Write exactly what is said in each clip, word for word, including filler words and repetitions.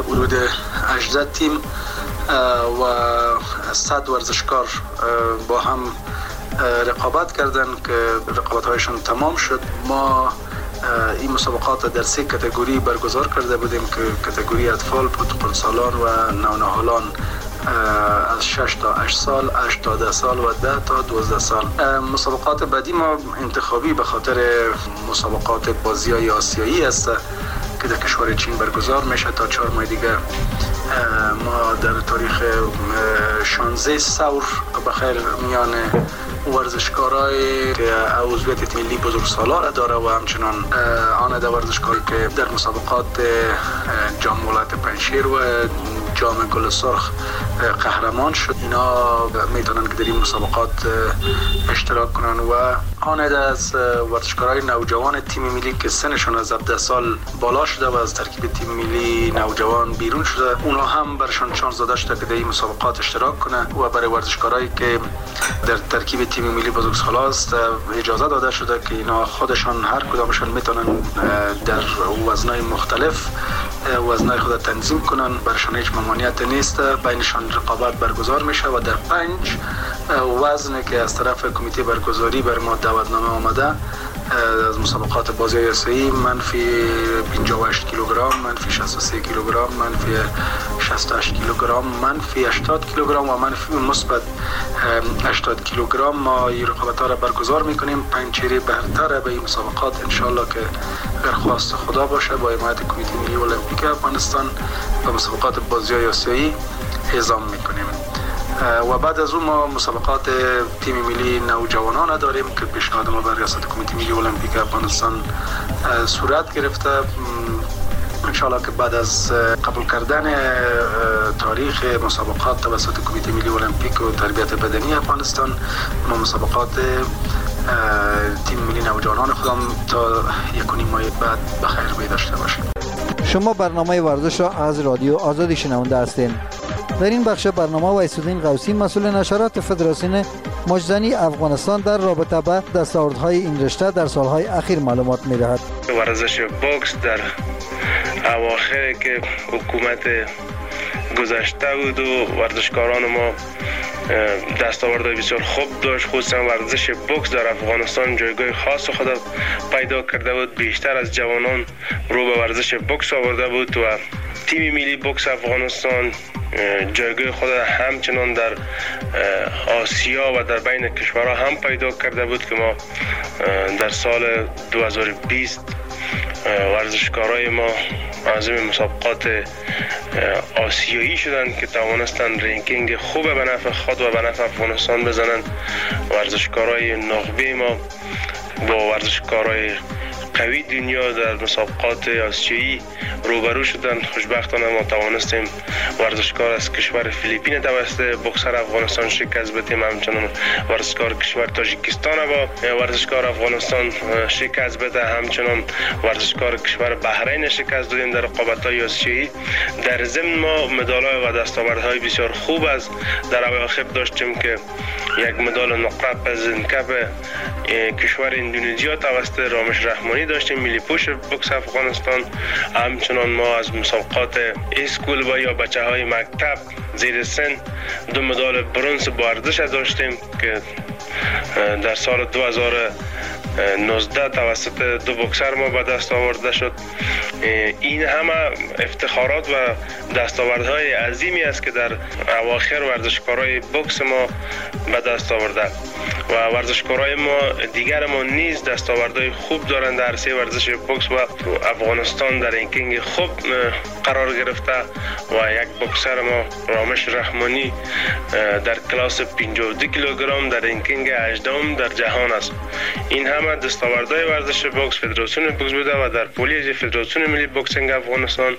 حدود هجده تیم و صد ورزشکار با هم رقابت کردن که رقابت هایشان تمام شد. ما این مسابقات در سه کاتگوری برگزار کرده بودیم که کاتگوری اطفال، پروتوکلسالان و نونهالان از شش تا هشت سال، هشت تا ده سال و ده تا دوازده سال. مسابقات بعدی ما انتخابی به خاطر مسابقات بازی‌های آسیایی است که در کشور چین برگزار میشه تا چهار ماه دیگه. ما در تاریخ شانزده سور بخیر میان ورزشکارای که عضویت ملی بزرگسالان داره و همچنان آن در ورزشکاری که در مسابقات جام ولایت پنجشیر و جام گل سرخ قهرمان شد، اینا میتونن که در این مسابقات اشتراک کنن. و آن از ورزشکارای نوجوان تیم ملی که سنشون از هفده سال بالا شده و از ترکیب تیم ملی نوجوان بیرون شده، اونا هم برشان شانس داده شده که در این مسابقات اشتراک کنه. و برای ورزشکارایی که در ترکیب تیم ملی بزرگسالان است اجازه داده شده که اینا خودشان هر کدامشان میتونن در وزنهای مختلف وزنهای خود تنظیم کنن، برشان هیچ ممانعت نیست. بینشان رقابت برگزار میشه و در پنج وزن که از طرف کمیته برگزاری بر ما دعوتنامه آمده از مسابقات بازی آسیایی، منفی پنجاه و هشت کیلوگرم، منفی شصت و سه کیلوگرم، منفی شصت و هشت کیلوگرم، منفی هشتاد کیلوگرم و منفی مثبت هشتاد کیلوگرم ما این رقابت ها را برگزار میکنیم. پنجچری برتر به این مسابقات انشالله که درخواست خدا باشه با حمایت کمیته ملی المپیک افغانستان و مسابقات بازی آسیایی اعزام میکنیم. و بعد از اون ما مسابقات تیم ملی نوجوانان داریم که پیشنهاد ما بر ریاست کمیته ملی المپیک افغانستان صورت گرفته. انشالله که بعد از قبول کردن تاریخ مسابقات توسط کمیته ملی المپیک و تربیت بدنی افغانستان، ما مسابقات تیم ملی نوجوانان خودم تا یک و نیم ماه بعد بخیر بی داشته باشیم. شما برنامه ورزش را از رادیو آزادی شنونده هستین. در این بخش برنامه ویسودین قوسی مسئول نشرات فدراسیون مجزنی افغانستان در رابطه با دستاوردهای این رشته در سالهای اخیر معلومات می‌دهد. ورزش بوکس در اواخر که حکومت گذشته بود و ورزشکاران ما دستاوردهای بسیار خوب داشت، خصوصا ورزش بوکس در افغانستان جایگاه خاص خود پیدا کرده بود. بیشتر از جوانان رو به ورزش بوکس آورده بود و تیم ملی بوکس افغانستان جایگاه خود همچنان در آسیا و در بین کشورها هم پیدا کرده بود که ما در سال دو هزار و بیست ورزشکارای ما عازم مسابقات آسیایی شدند که توانستند رنکینگ خوب به نفع خود و به نفع افغانستان بزنند. ورزشکارای نخبه ما با ورزشکارای قوی دنیا در مسابقات آسیایی روبرو شدن. خوشبختانه ما توانستیم ورزشکار از کشور فیلیپین توسط بوکسر افغانستان شکست بدیم، همچنان ورزشکار کشور تاجیکستان با ورزشکار افغانستان شکست بده، همچنان ورزشکار کشور بحرین شکست دادیم در رقابت‌های آسیایی. در ضمن ما مدال‌ها و دستاوردهای بسیار خوب از در اواخر داشتیم که یک مدال نقره از کپ کشور اندونزیا توسط رامش رحمانی داشتیم، ملی پوش بوکس افغانستان. همچنان ما از مسابقات اسکول و یا بچه‌های مکتب زیر سن دو مدال برنز با ارزش داشتیم که در سال دو هزار و نوزده توسط دو بوکسر ما به دست آورده شد. این همه افتخارات و دستاوردهای عظیمی است که در اواخر ورزشکارای بوکس ما به دست آورده و ورزشکارای ما دیگر ما نیز دستاوردهای خوب دارند در عرصه ورزش بوکس و افغانستان در رنکینگ خوب قرار گرفته و یک بوکسر ما رامش رحمانی در کلاس پنجاه و دو کیلوگرم در رنکینگ هجدهم در جهان است. این همه دستاوردهای ورزش بوکس فدراسیون بوکس بوده و در پولیژ فدراسیون ملی بوکسینگ افغانستان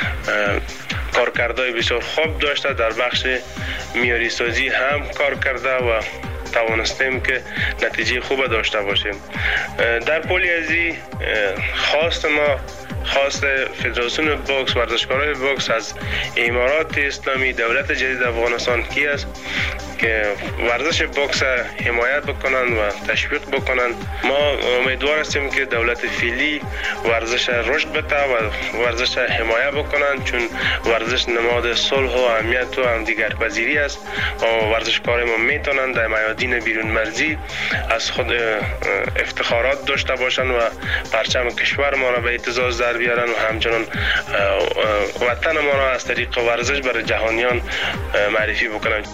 کارکردهای بسیار خوب داشته. در بخش معیاری سازی هم کار کرده و توانستیم که نتیجه خوب داشته باشیم. در پولیژی خواست ما خواست فدراسیون بوکس، ورزشکارای بوکس از امارات اسلامی، دولت جدید افغانستان کی است که ورزش بوکس حمایت بکنند و تشویق بکنند. ما امیدوار هستیم که دولت فعلی ورزش رشد بده و ورزش حمایت بکنند، چون ورزش نماد صلح و امنیت و همدیگرپذیری است و ورزشکار ما میتونند در میادین بیرون مرزی از خود افتخارات داشته باشند و پرچم کشور ما را به اعتزاز در بیارن و همچنان وطن ما را از طریق ورزش برای جهانیان معرفی بکنند.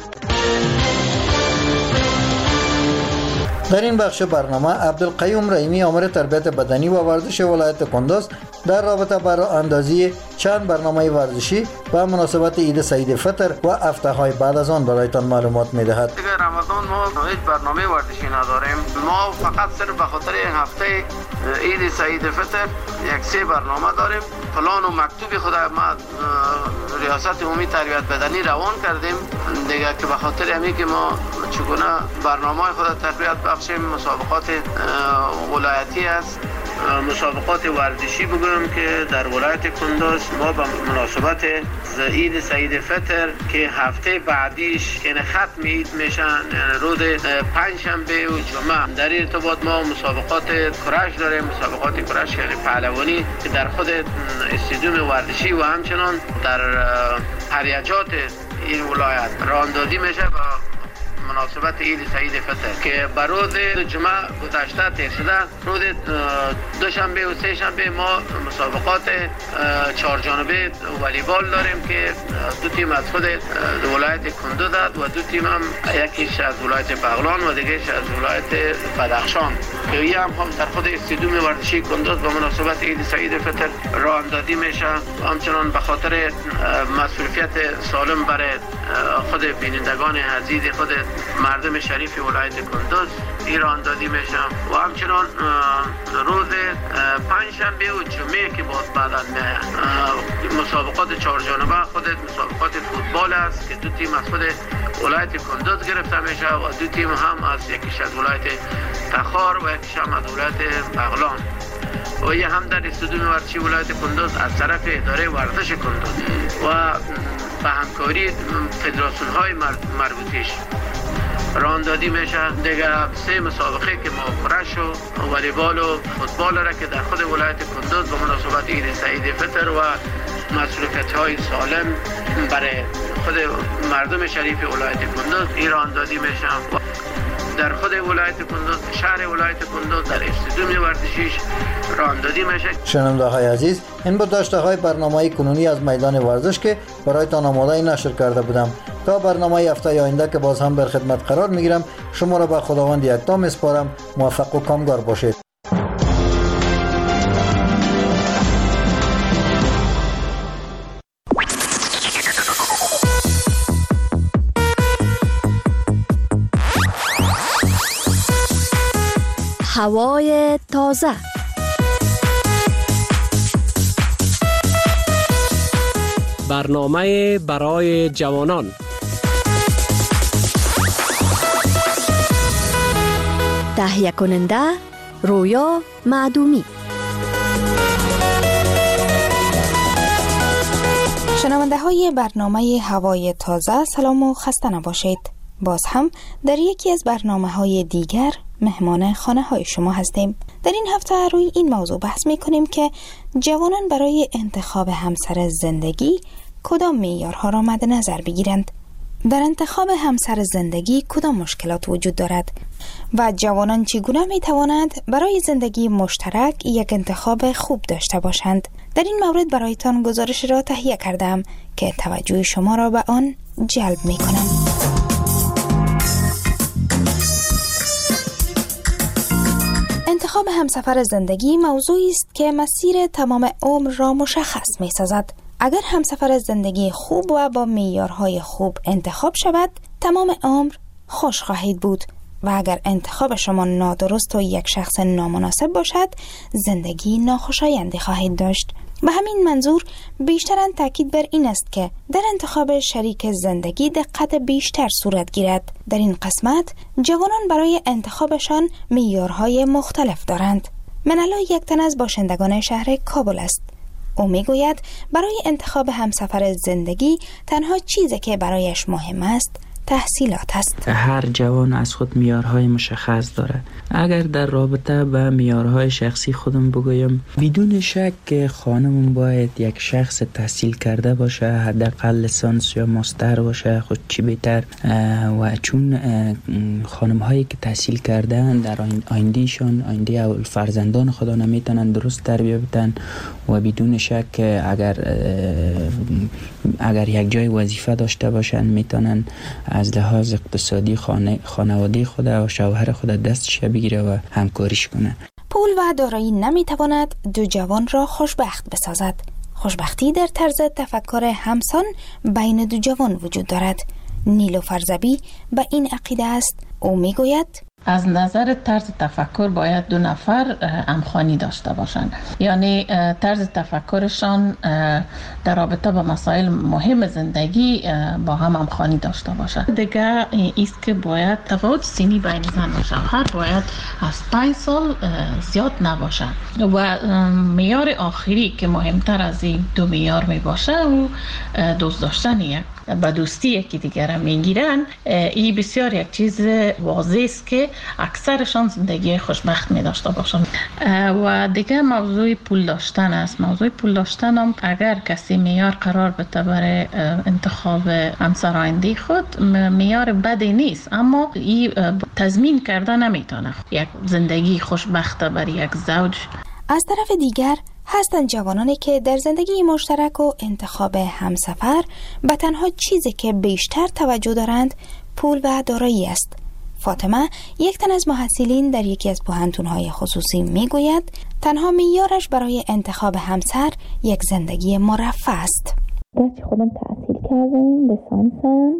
در این بخش برنامه عبدالقیوم رحیمی آمر تربیت بدنی و ورزش ولایت کندوز در رابطه با اندازی چند برنامه ورزشی و مناسبت عید سعید فطر و هفته های بعد از آن برایتان معلومات می‌دهد. دیگه رمضان ما هیچ برنامه ورزشی نداریم. ما فقط صرف به خاطر این هفته عید سعید فطر یک سه برنامه داریم. پلان و مکتوب خود ما ریاست عمومی تربیت بدنی روان کردیم دیگه که به خاطر همین که ما چگونه برنامه خود تقویت بخشیم. مسابقات ولایتی است، مسابقات ورزشی بگویم که در ولایت کندوز ما به مناسبت عید سعید فطر که هفته بعدیش یعنی ختم عید میشن روز پنجشنبه و جمعه، در ارتباط ما مسابقات کرش داریم. مسابقات کرش یعنی پهلوانی که در خود استادیوم ورزشی و همچنان در هریجات این ولایت راهاندازی میشه با مناسبت عید سعید فطر که بر روز جمعه گذشته تیر شده. روز دوشنبه و سه شنبه ما مسابقات چهار جانبه والیبال داریم که دو تیم از خود ولایت کندوز و دو تیم هم یکیش از ولایت بغلان و دیگه‌اش از ولایت بدخشان که این هم در خود استادیوم ورزشی کندوز به مناسبت عید سعید فطر راه اندازی میشه. همچنان به خاطر مسئولیت سالم برای خود بینندگان عزیز خود مردم شریف ولایت کندوز ایران دادی میشم و همچنان روز پنجشنبه و جمعه که باز بعداً مسابقات چهار جانبه خود مسابقات فوتبال است که دو تیم از خود ولایت کندوز گرفته میشه و دو تیم هم از یکیش از ولایت تخار و یکیش هم از ولایت بغلان و یه هم در استادیوم ورزشی ولایت کندوز از طرف اداره ورزش کندوز و به همکاری فدراسیون های مربوطیش راهاندازی میشه. دیگه سه مسابقه که ما کرش و والیبال و فوتبال را که در خود ولایت کندوز به مناسبت عید سعید فطر و مسئولیت های سالم برای خود مردم شریف ولایت کندوز این راهاندازی میشه. در خود ولایت کندوز، شهر ولایت کندوز در استادیوم ورزشیش راهاندازی میشه. شنونده های عزیز، این بود داشته های برنامه کنونی از میدان ورزش که برایتان آماده نشر کرده بودم. تا برنامه هفته آینده که باز هم در خدمت قرار میگیرم، شما را به خداوند یکتا میسپارم. موفق و کامگار باشید. هوای تازه. برنامه برای جوانان. تهیه کننده رویا معدومی. شنونده های برنامه هوای تازه، سلام و خسته نباشید. باز هم در یکی از برنامه های دیگر مهمان خانه های شما هستیم. در این هفته روی این موضوع بحث می کنیم که جوانان برای انتخاب همسر زندگی کدام معیارها را مد نظر بگیرند. در انتخاب همسر زندگی کدام مشکلات وجود دارد و جوانان چگونه می توانند برای زندگی مشترک یک انتخاب خوب داشته باشند. در این مورد برایتان گزارش را تهیه کردم که توجه شما را به آن جلب می کنم. انتخاب همسفر زندگی موضوعی است که مسیر تمام عمر را مشخص می سازد. اگر همسفر زندگی خوب و با معیارهای خوب انتخاب شود، تمام عمر خوش خواهید بود و اگر انتخاب شما نادرست و یک شخص نامناسب باشد، زندگی ناخوشایندی خواهید داشت. به همین منظور بیشتراً تاکید بر این است که در انتخاب شریک زندگی دقت بیشتر صورت گیرد. در این قسمت جوانان برای انتخابشان معیارهای مختلف دارند. منالا یک تن از باشندگان شهر کابل است او میگوید برای انتخاب همسفر زندگی تنها چیزی که برایش مهم است تحصیلات است. هر جوان از خود معیارهای مشخص داره. اگر در رابطه با معیارهای شخصی خودم بگویم، بدون شک خانمون باید یک شخص تحصیل کرده باشه، حداقل لیسانس یا ماستر باشه، خود چی بهتر. و چون خانم هایی که تحصیل کردن در آیندهشان، آینده اول فرزندان خدا نمیتونن درست تربیه بدن و بدون شک اگر اگر یک جای وظیفه داشته باشن میتونن از لحاظ اقتصادی خانه خانواده خود و شوهر خود دستش بگیره و همکاریش کنه. پول و دارایی نمیتواند دو جوان را خوشبخت بسازد. خوشبختی در طرز تفکر همسان بین دو جوان وجود دارد. نیلوفر زبی به این عقیده است. او میگوید از نظر طرز تفکر باید دو نفر همخوانی داشته باشند، یعنی طرز تفکرشان در رابطه با مسائل مهم زندگی با هم همخوانی داشته باشند. دیگه ایست که باید تفاوت سنی بین زن و شوهر باید از پنج سال زیاد نباشه و معیار آخری که مهمتر از این دو معیار می باشه و دوست داشتن یک با دوستی یکی دیگر میگیرن. این بسیار یک چیز واضح است که اکثرشان زندگی خوشبخت می داشته باشند. و دیگه موضوع پول داشتن است. موضوع پول داشتن هم اگر کسی معیار قرار بده برای انتخاب همسر آینده خود، معیار بدی نیست، اما این تضمین کرده نمیتونه یک زندگی خوشبخت برای یک زوج. از طرف دیگر هستند جوانانی که در زندگی مشترک و انتخاب همسفر به تنها چیزی که بیشتر توجه دارند پول و دارایی است. فاطمه، یک تن از محصلین در یکی از پوهنتون‌های خصوصی میگوید تنها معیارش برای انتخاب همسر یک زندگی مرفه است. گرچه خودم تحصیل کردم، لیسانسم،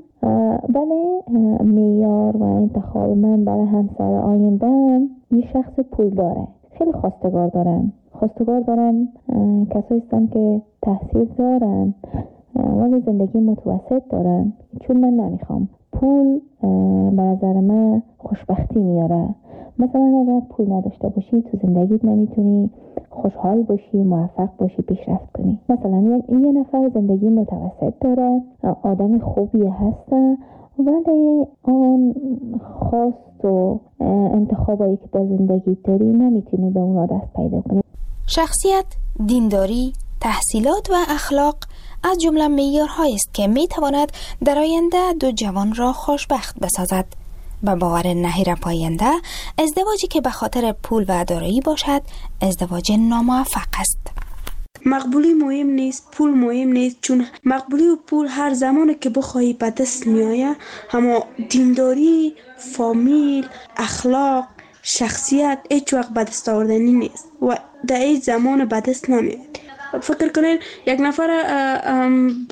ولی معیار و انتخاب من برای همسر آینده‌ام یه شخص پول داره. خیلی خواستگار دارم. خواستگار دارم کسایی هستن که تحصیل دارن ولی زندگی متوسط دارن، چون من نمیخوام. پول به نظر من خوشبختی میاره. مثلا اگر پول نداشته باشی تو زندگیت نمیتونی خوشحال باشی، موفق باشی، پیشرفت کنی. مثلا یه نفر زندگی متوسط داره، آدم خوبی هسته ولی آن خواست و انتخابایی که در زندگی داری نمیتونی به اونا دست پیدا کنی. شخصیت، دینداری، تحصیلات و اخلاق از جمله معیارهایی است که میتواند در آینده دو جوان را خوشبخت بسازد. به باور نهیر پاینده، ازدواجی که به خاطر پول و دارایی باشد ازدواج ناموفق است. مقبولی مهم نیست، پول مهم نیست، چون مقبولی و پول هر زمانی که بخواهی به دست میآید، اما دینداری، فامیل، اخلاق، شخصیت هیچ وقت به دست آوردنی نیست و در این زمان به دست نمیاد. فکر کنید یک نفر